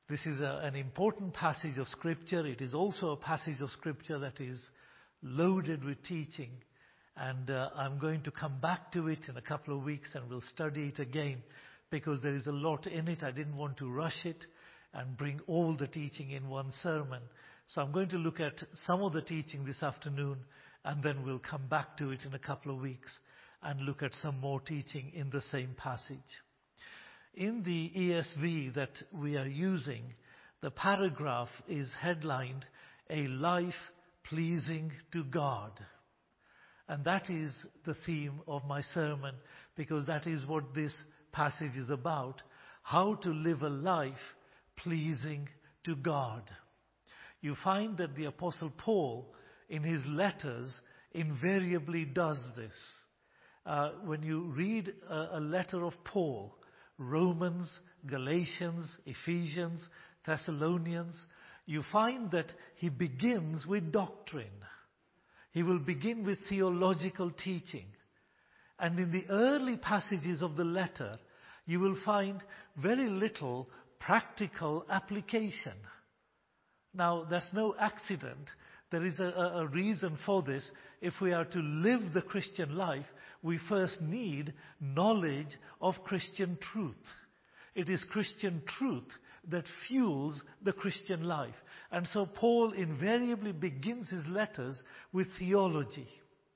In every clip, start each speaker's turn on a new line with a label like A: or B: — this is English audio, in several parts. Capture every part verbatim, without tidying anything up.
A: This is a, an important passage of Scripture. It is also a passage of Scripture that is loaded with teaching. And uh, I'm going to come back to it in a couple of weeks and we'll study it again because there is a lot in it. I didn't want to rush it and bring all the teaching in one sermon. So I'm going to look at some of the teaching this afternoon and then we'll come back to it in a couple of weeks and look at some more teaching in the same passage. In the E S V that we are using, the paragraph is headlined, "A Life Pleasing to God." And that is the theme of my sermon, because that is what this passage is about. How to live a life pleasing to God. You find that the Apostle Paul, in his letters, invariably does this. Uh, when you read a, a letter of Paul, Romans, Galatians, Ephesians, Thessalonians, you find that he begins with doctrine. He will begin with theological teaching. And in the early passages of the letter, you will find very little practical application. Now, that's no accident. There is a, a reason for this. If we are to live the Christian life, we first need knowledge of Christian truth. It is Christian truth that fuels the Christian life. And so Paul invariably begins his letters with theology.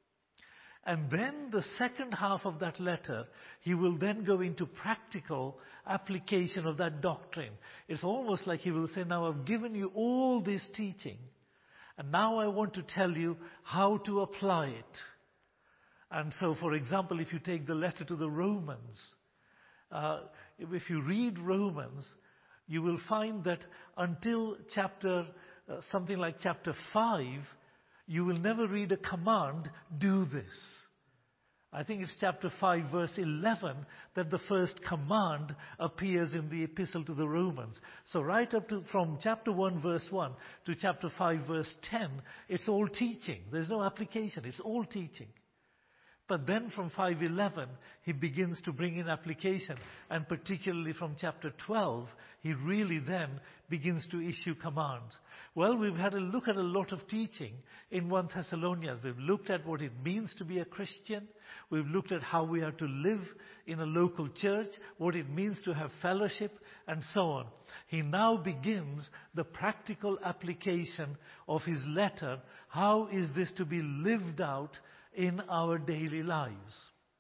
A: And then the second half of that letter, he will then go into practical application of that doctrine. It's almost like he will say, now I've given you all this teaching, and now I want to tell you how to apply it. And so, for example, if you take the letter to the Romans, uh, if you read Romans, you will find that until chapter, uh, something like chapter five, you will never read a command, do this. I think it's chapter five, verse eleven, that the first command appears in the epistle to the Romans. So right up to, from chapter one, verse one, to chapter five, verse ten, it's all teaching. There's no application. It's all teaching. But then from five eleven, he begins to bring in application. And particularly from chapter twelve, he really then begins to issue commands. Well, we've had a look at a lot of teaching in First Thessalonians. We've looked at what it means to be a Christian. We've looked at how we are to live in a local church, what it means to have fellowship, and so on. He now begins the practical application of his letter. How is this to be lived out in our daily lives?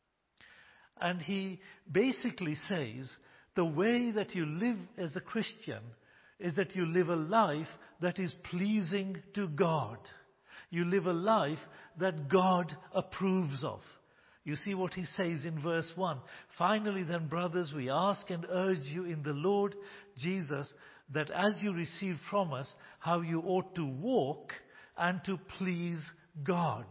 A: And he basically says the way that you live as a Christian is that you live a life that is pleasing to God. You live a life that God approves of. You see what he says in verse one. Finally then, brothers, we ask and urge you in the Lord Jesus that as you receive from us, how you ought to walk and to please God.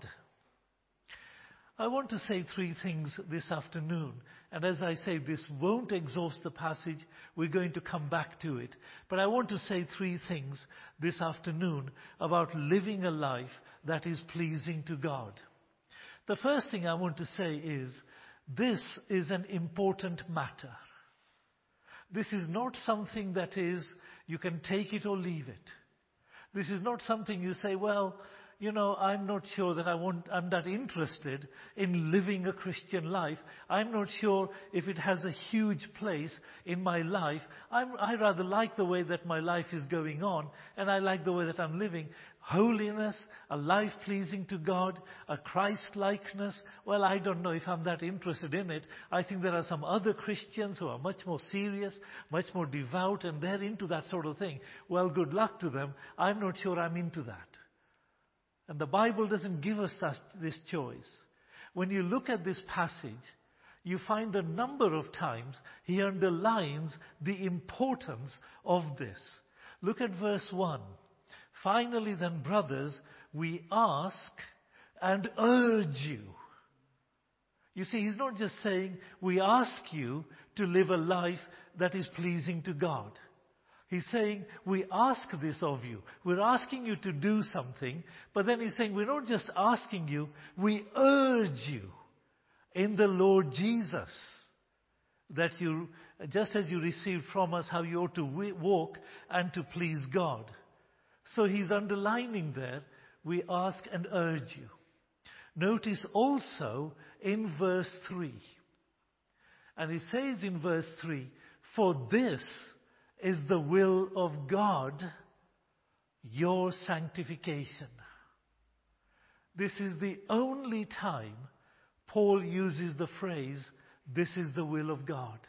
A: I want to say three things this afternoon. And as I say, this won't exhaust the passage. We're going to come back to it. But I want to say three things this afternoon about living a life that is pleasing to God. The first thing I want to say is, this is an important matter. This is not something that is, you can take it or leave it. This is not something you say, well, you know, I'm not sure that I want, I'm that interested in living a Christian life. I'm not sure if it has a huge place in my life. I'm, I rather like the way that my life is going on, and I like the way that I'm living. Holiness, a life pleasing to God, a Christ-likeness. Well, I don't know if I'm that interested in it. I think there are some other Christians who are much more serious, much more devout, and they're into that sort of thing. Well, good luck to them. I'm not sure I'm into that. And the Bible doesn't give us that, this choice. When you look at this passage, you find a number of times he underlines the importance of this. Look at verse one. Finally then, brothers, we ask and urge you. You see, he's not just saying, we ask you to live a life that is pleasing to God. He's saying, we ask this of you. We're asking you to do something. But then he's saying, we're not just asking you, we urge you in the Lord Jesus that you just as you received from us how you ought to wi- walk and to please God. So he's underlining there, we ask and urge you. Notice also in verse three. And it says in verse three, for this is the will of God, your sanctification. This is the only time Paul uses the phrase, this is the will of God.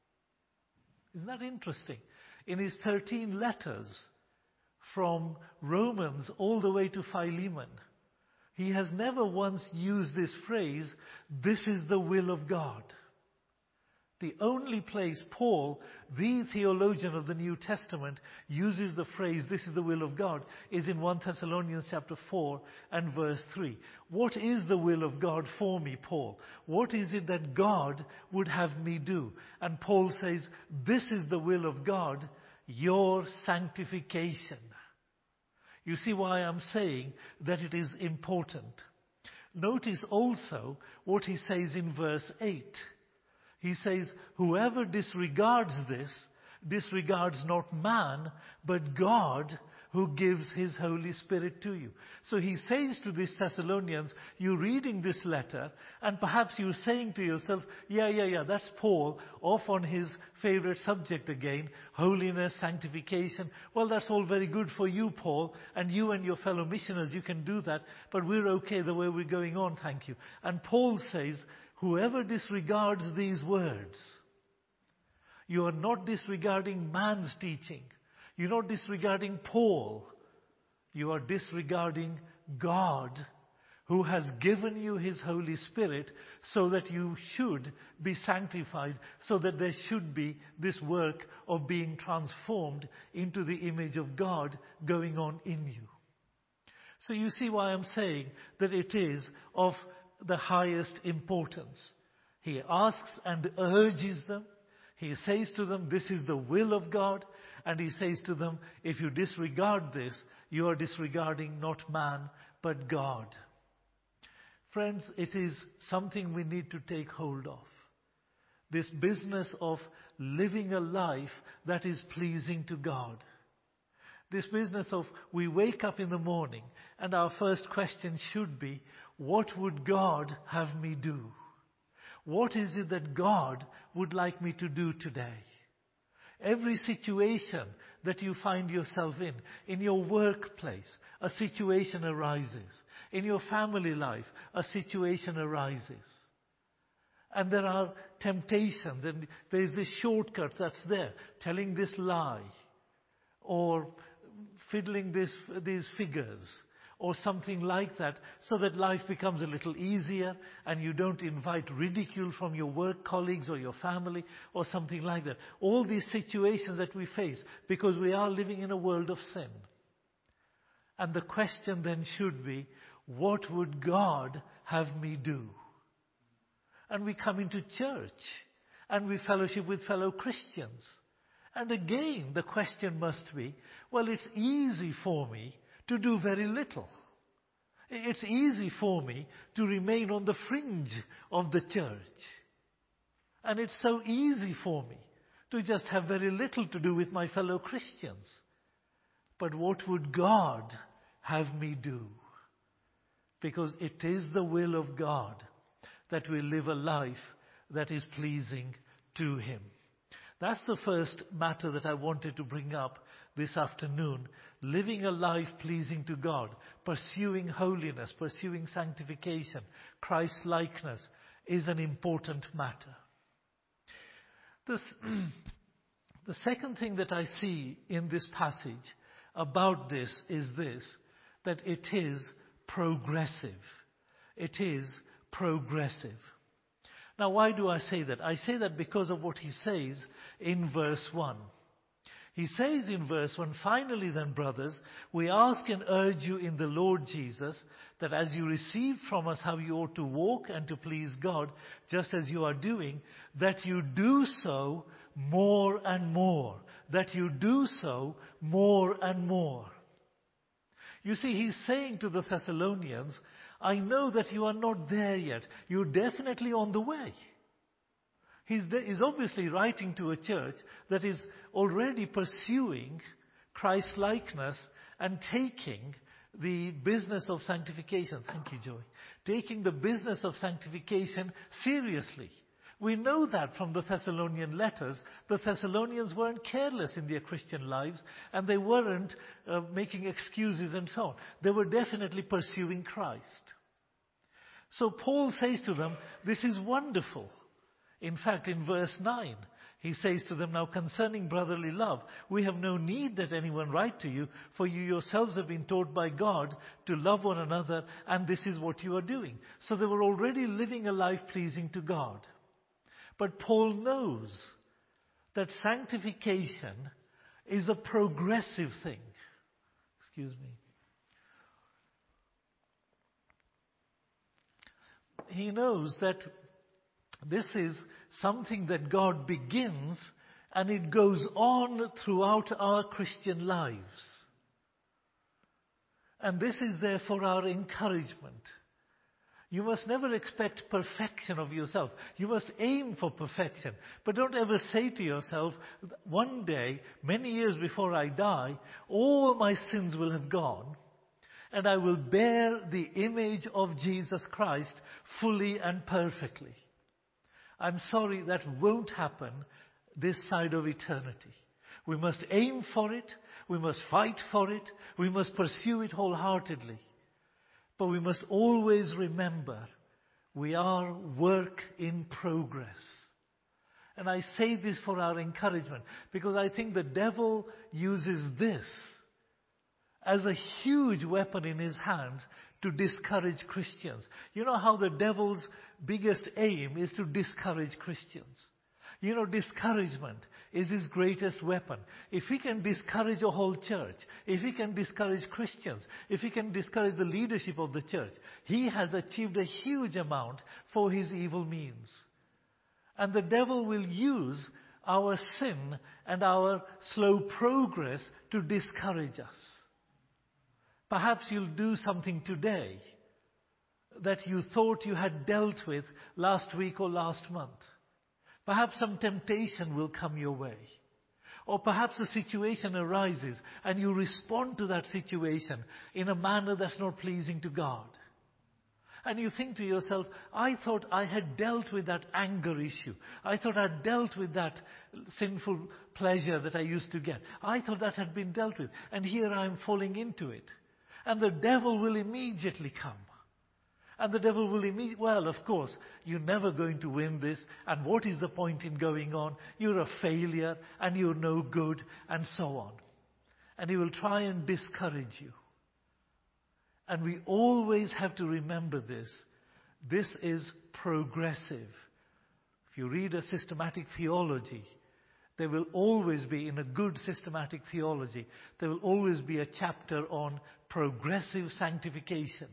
A: Isn't that interesting? In his thirteen letters, from Romans all the way to Philemon, he has never once used this phrase, this is the will of God. The only place Paul, the theologian of the New Testament, uses the phrase, this is the will of God, is in First Thessalonians chapter four and verse three. What is the will of God for me, Paul? What is it that God would have me do? And Paul says, this is the will of God, your sanctification. You see why I'm saying that it is important. Notice also what he says in verse eight. He says, whoever disregards this, disregards not man, but God, who gives his Holy Spirit to you. So he says to these Thessalonians, you're reading this letter, and perhaps you're saying to yourself, yeah, yeah, yeah, that's Paul, off on his favorite subject again, holiness, sanctification. Well, that's all very good for you, Paul, and you and your fellow missioners, you can do that, but we're okay the way we're going on, thank you. And Paul says, whoever disregards these words, you are not disregarding man's teaching. You're not disregarding Paul. You are disregarding God, who has given you his Holy Spirit so that you should be sanctified, so that there should be this work of being transformed into the image of God going on in you. So you see why I'm saying that it is of the highest importance. He asks and urges them. He says to them, this is the will of God. And he says to them, if you disregard this, you are disregarding not man, but God. Friends, it is something we need to take hold of. This business of living a life that is pleasing to God. This business of we wake up in the morning and our first question should be, what would God have me do? What is it that God would like me to do today? Every situation that you find yourself in, in your workplace, a situation arises. In your family life, a situation arises. And there are temptations, and there's this shortcut that's there, telling this lie, or fiddling this, these figures, or something like that, so that life becomes a little easier and you don't invite ridicule from your work colleagues or your family or something like that. All these situations that we face because we are living in a world of sin. And the question then should be, what would God have me do? And we come into church and we fellowship with fellow Christians. And again, the question must be, well, it's easy for me to do very little. It's easy for me to remain on the fringe of the church. And it's so easy for me to just have very little to do with my fellow Christians. But what would God have me do? Because it is the will of God that we live a life that is pleasing to Him. That's the first matter that I wanted to bring up this afternoon. Living a life pleasing to God, pursuing holiness, pursuing sanctification, Christ-likeness is an important matter. This, the second thing that I see in this passage about this is this, that it is progressive. It is progressive. Now, why do I say that? I say that because of what he says in verse one. He says in verse one, finally then, brothers, we ask and urge you in the Lord Jesus that as you received from us how you ought to walk and to please God, just as you are doing, that you do so more and more. That you do so more and more. You see, he's saying to the Thessalonians, I know that you are not there yet. You're definitely on the way. He's, he's obviously writing to a church that is already pursuing Christ-likeness and taking the business of sanctification. Thank you, Joy. Taking the business of sanctification seriously. We know that from the Thessalonian letters. The Thessalonians weren't careless in their Christian lives, and they weren't uh, making excuses and so on. They were definitely pursuing Christ. So Paul says to them, this is wonderful. In fact, in verse nine, he says to them, now concerning brotherly love, we have no need that anyone write to you, for you yourselves have been taught by God to love one another, and this is what you are doing. So they were already living a life pleasing to God. But Paul knows that sanctification is a progressive thing. Excuse me. He knows that this is something that God begins and it goes on throughout our Christian lives. And this is therefore our encouragement. You must never expect perfection of yourself. You must aim for perfection. But don't ever say to yourself, one day, many years before I die, all my sins will have gone, and I will bear the image of Jesus Christ fully and perfectly. I'm sorry, that won't happen this side of eternity. We must aim for it. We must fight for it. We must pursue it wholeheartedly. But we must always remember, we are work in progress. And I say this for our encouragement, because I think the devil uses this as a huge weapon in his hand to discourage Christians. You know how the devil's biggest aim is to discourage Christians. You know, discouragement is his greatest weapon. If he can discourage a whole church, if he can discourage Christians, if he can discourage the leadership of the church, he has achieved a huge amount for his evil means. And the devil will use our sin and our slow progress to discourage us. Perhaps you'll do something today that you thought you had dealt with last week or last month. Perhaps some temptation will come your way. Or perhaps a situation arises and you respond to that situation in a manner that's not pleasing to God. And you think to yourself, I thought I had dealt with that anger issue. I thought I'd dealt with that sinful pleasure that I used to get. I thought that had been dealt with. And here I'm falling into it. And the devil will immediately come. And the devil will immediately, well, of course, you're never going to win this. And what is the point in going on? You're a failure and you're no good and so on. And he will try and discourage you. And we always have to remember this. This is progressive. If you read a systematic theology, there will always be, in a good systematic theology, there will always be a chapter on progressive sanctification.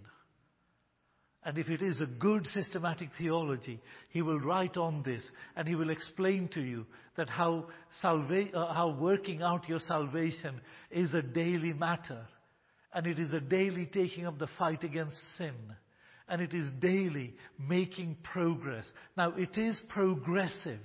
A: And if it is a good systematic theology, he will write on this and he will explain to you that how, salva- uh, how working out your salvation is a daily matter. And it is a daily taking up the fight against sin. And it is daily making progress. Now, it is progressive.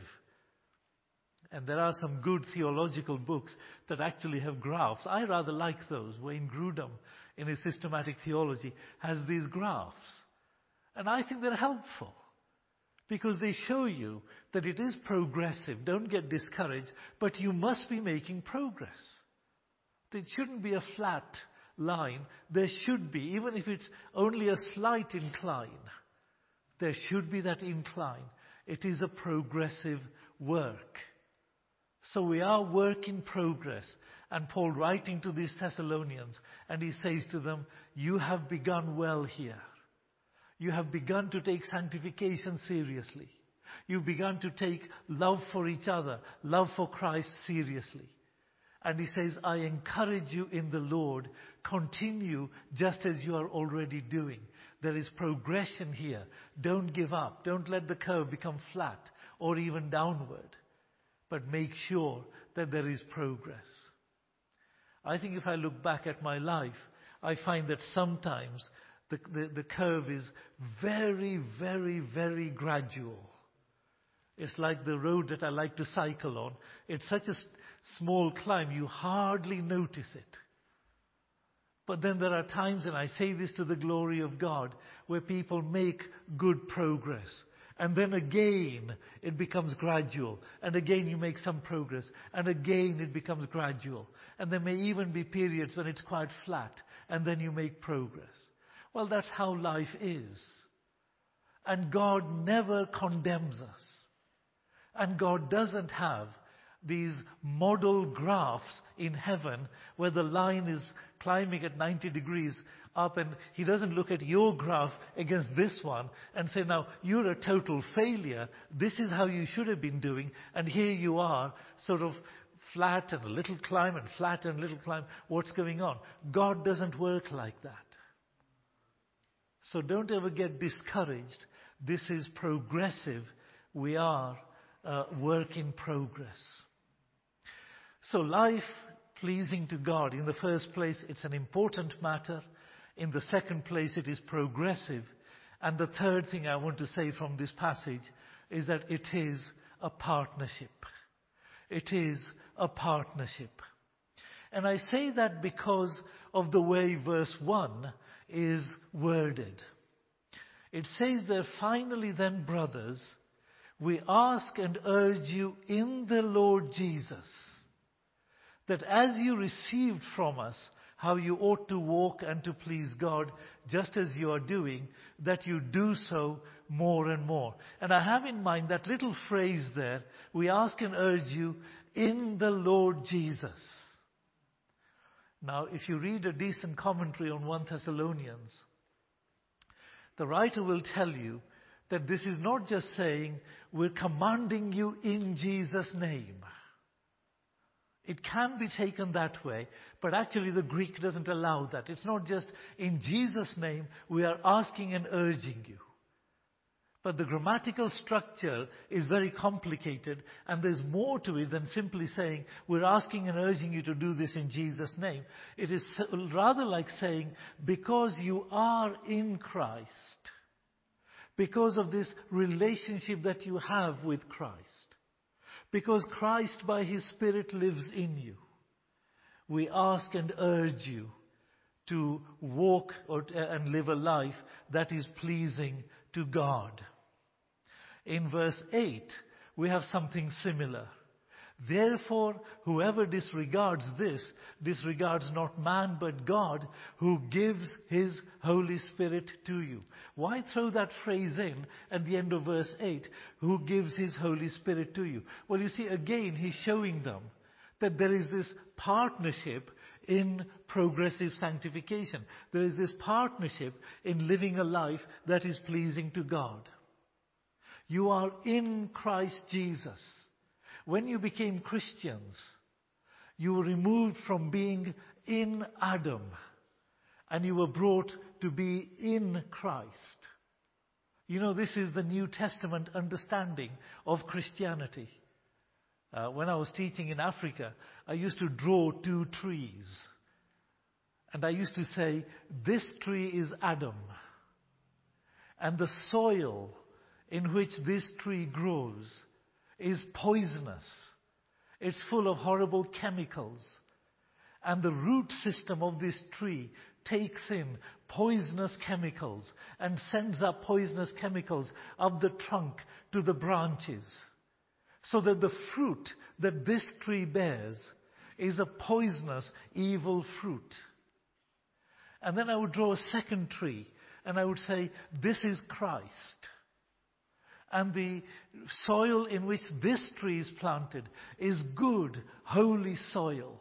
A: And there are some good theological books that actually have graphs. I rather like those. Wayne Grudem, in his systematic theology, has these graphs. And I think they're helpful because they show you that it is progressive. Don't get discouraged, but you must be making progress. It shouldn't be a flat line. There should be, even if it's only a slight incline, there should be that incline. It is a progressive work. So we are work in progress. And Paul writing to these Thessalonians, and he says to them, you have begun well here. You have begun to take sanctification seriously. You've begun to take love for each other, love for Christ seriously. And he says, I encourage you in the Lord, continue just as you are already doing. There is progression here. Don't give up. Don't let the curve become flat or even downward. But make sure that there is progress. I think if I look back at my life, I find that sometimes The, the, the curve is very, very, very gradual. It's like the road that I like to cycle on. It's such a s- small climb, you hardly notice it. But then there are times, and I say this to the glory of God, where people make good progress. And then again, it becomes gradual. And again, you make some progress. And again, it becomes gradual. And there may even be periods when it's quite flat. And then you make progress. Well, that's how life is. And God never condemns us. And God doesn't have these model graphs in heaven where the line is climbing at ninety degrees up, and he doesn't look at your graph against this one and say, now you're a total failure. This is how you should have been doing, and here you are, sort of flat and a little climb and flat and a little climb. What's going on? God doesn't work like that. So don't ever get discouraged. This is progressive. We are a work in progress. So life pleasing to God, in the first place, it's an important matter. In the second place, it is progressive. And the third thing I want to say from this passage is that it is a partnership. It is a partnership. And I say that because of the way verse one is worded. It says there, finally then, brothers, we ask and urge you in the Lord Jesus, that as you received from us how you ought to walk and to please God, just as you are doing, that you do so more and more. And I have in mind that little phrase there, we ask and urge you in the Lord Jesus. Now, if you read a decent commentary on First Thessalonians, the writer will tell you that this is not just saying, we're commanding you in Jesus' name. It can be taken that way, but actually the Greek doesn't allow that. It's not just in Jesus' name, we are asking and urging you. But the grammatical structure is very complicated, and there's more to it than simply saying, we're asking and urging you to do this in Jesus' name. It is rather like saying, because you are in Christ, because of this relationship that you have with Christ, because Christ by His Spirit lives in you, we ask and urge you to walk or, and live a life that is pleasing to God. In verse eight, we have something similar. Therefore, whoever disregards this, disregards not man but God, who gives His Holy Spirit to you. Why throw that phrase in at the end of verse eight? Who gives His Holy Spirit to you? Well, you see, again, He's showing them that there is this partnership in progressive sanctification. There is this partnership in living a life that is pleasing to God. You are in Christ Jesus. When you became Christians, you were removed from being in Adam, and you were brought to be in Christ. You know, this is the New Testament understanding of Christianity. Uh, when I was teaching in Africa, I used to draw two trees. And I used to say, this tree is Adam. And the soil in which this tree grows is poisonous. It's full of horrible chemicals. And the root system of this tree takes in poisonous chemicals and sends up poisonous chemicals up the trunk to the branches. So that the fruit that this tree bears is a poisonous, evil fruit. And then I would draw a second tree and I would say, this is Christ. And the soil in which this tree is planted is good, holy soil.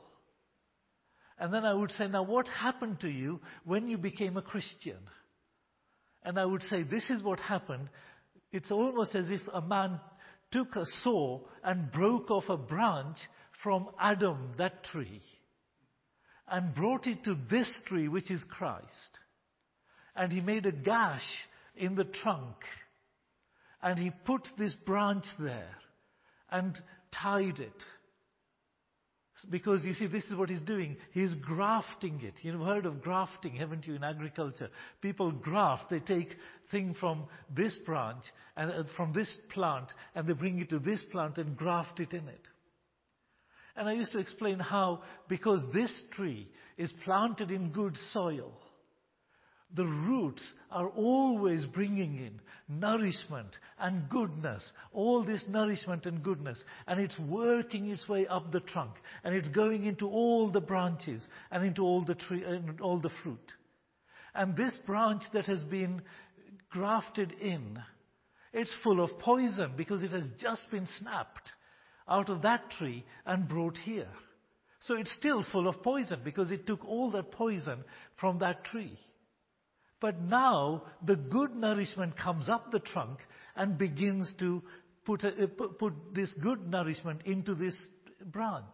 A: And then I would say, now what happened to you when you became a Christian? And I would say, this is what happened. It's almost as if a man took a saw and broke off a branch from Adam, that tree, and brought it to this tree, which is Christ. And he made a gash in the trunk. And he put this branch there and tied it Because you see, this is what he's doing. He's grafting it. You've heard of grafting, haven't you, in agriculture? People graft. They take thing from this branch and uh, from this plant, and they bring it to this plant and graft it in it. And I used to explain how, because this tree is planted in good soil, the roots are always bringing in nourishment and goodness, all this nourishment and goodness, and it's working its way up the trunk, and it's going into all the branches and into all the tree and all the fruit. And this branch that has been grafted in, it's full of poison because it has just been snapped out of that tree and brought here. So it's still full of poison because it took all that poison from that tree. But now the good nourishment comes up the trunk and begins to put, a, put this good nourishment into this branch.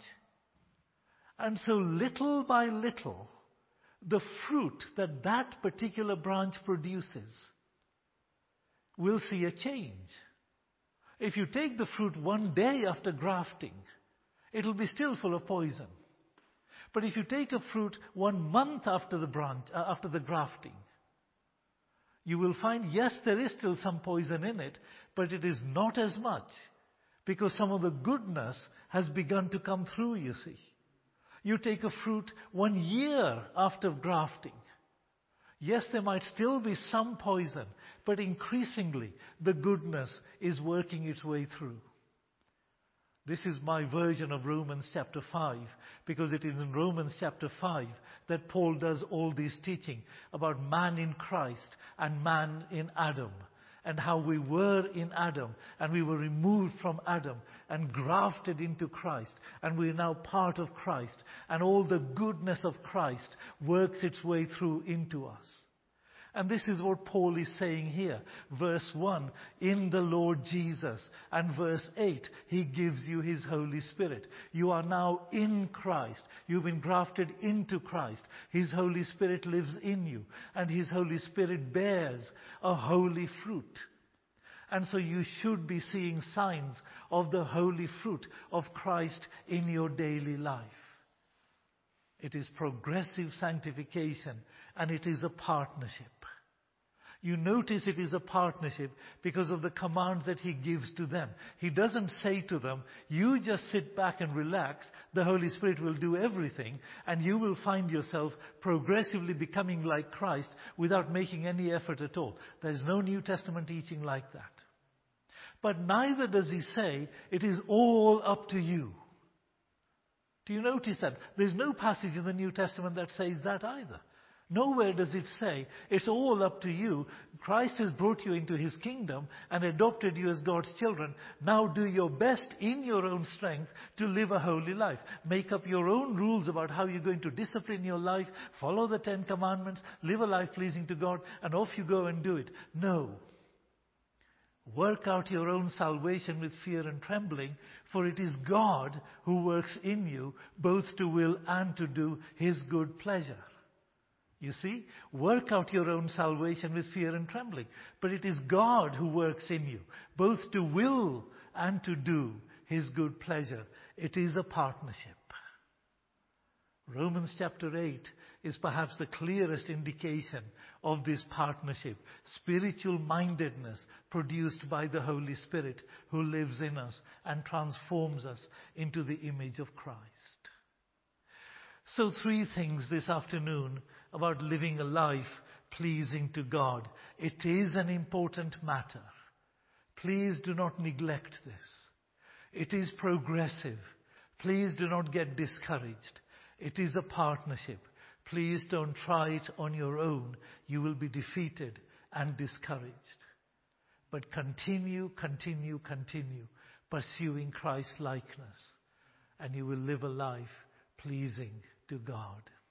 A: And so little by little, the fruit that that particular branch produces will see a change. If you take the fruit one day after grafting, it will be still full of poison. But if you take a fruit one month after the branch, uh, after the grafting, you will find, yes, there is still some poison in it, but it is not as much because some of the goodness has begun to come through, you see. You take a fruit one year after grafting. Yes, there might still be some poison, but increasingly the goodness is working its way through. This is my version of Romans chapter five, because it is in Romans chapter five that Paul does all this teaching about man in Christ and man in Adam, and how we were in Adam and we were removed from Adam and grafted into Christ, and we are now part of Christ, and all the goodness of Christ works its way through into us. And this is what Paul is saying here. Verse one, in the Lord Jesus. And verse eight, he gives you his Holy Spirit. You are now in Christ. You've been grafted into Christ. His Holy Spirit lives in you. And his Holy Spirit bears a holy fruit. And so you should be seeing signs of the holy fruit of Christ in your daily life. It is progressive sanctification, and it is a partnership. You notice it is a partnership because of the commands that he gives to them. He doesn't say to them, you just sit back and relax, the Holy Spirit will do everything, and you will find yourself progressively becoming like Christ without making any effort at all. There is no New Testament teaching like that. But neither does he say, it is all up to you. Do you notice that? There's no passage in the New Testament that says that either. Nowhere does it say, it's all up to you. Christ has brought you into his kingdom and adopted you as God's children. Now do your best in your own strength to live a holy life. Make up your own rules about how you're going to discipline your life, follow the Ten Commandments, live a life pleasing to God, and off you go and do it. No. Work out your own salvation with fear and trembling, for it is God who works in you both to will and to do his good pleasure. You see, work out your own salvation with fear and trembling. But it is God who works in you, both to will and to do his good pleasure. It is a partnership. Romans chapter eight is perhaps the clearest indication of this partnership. Spiritual mindedness produced by the Holy Spirit who lives in us and transforms us into the image of Christ. So three things this afternoon about living a life pleasing to God. It is an important matter. Please do not neglect this. It is progressive. Please do not get discouraged. It is a partnership. Please don't try it on your own. You will be defeated and discouraged. But continue, continue, continue pursuing Christ's likeness, and you will live a life pleasing to God.